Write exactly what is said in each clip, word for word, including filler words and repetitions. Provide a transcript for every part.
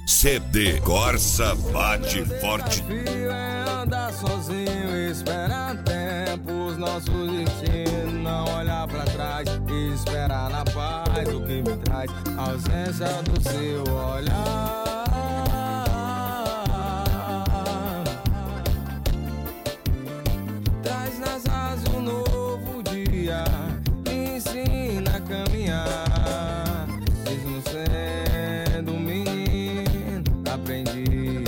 C D Corsa bate forte. Desafio é andar sozinho, esperar tempos, nossos destinos, não olhar pra trás e esperar na paz o que me traz a ausência do seu olhar. Traz nas asas um novo dia, me ensina a caminhar, mesmo sendo um menino, aprendi.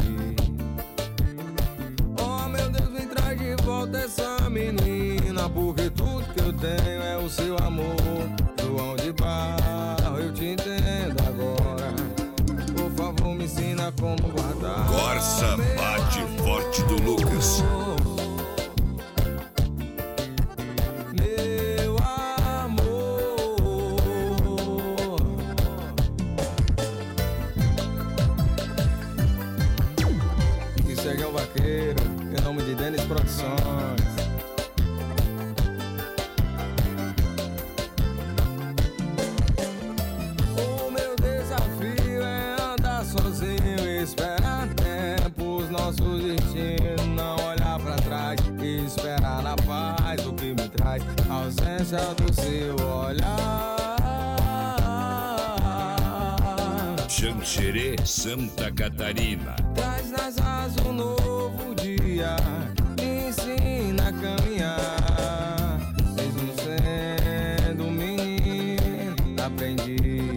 Oh meu Deus, me traz de volta essa menina, porque tudo que eu tenho é o seu amor. João de Barro, eu te entendo agora, por favor me ensina como guardar. Corsa bate forte do Lucas. Meu amor, isso é o Vaqueiro, em nome de Denis Produções. O meu desafio é andar sozinho, esperar tempos, nossos destinos, não olhar pra trás e esperar na paz o que me traz a ausência do seu olhar. Xanxerê, Santa Catarina. Traz nas asas um novo dia, me ensina a caminhar, mesmo sendo um menino, aprendi.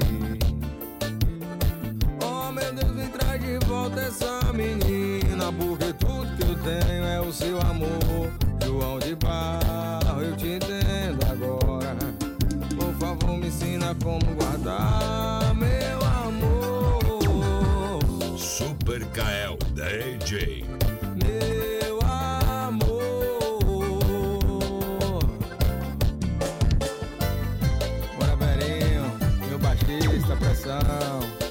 Oh meu Deus, me traz de volta essa menina, porque tudo que eu tenho é o seu amor. João de Barro, eu te entendo agora, por favor me ensina como guardar, meu amor. Super Kael, da A J. Meu amor, bora Verinho, meu baixista, pressão.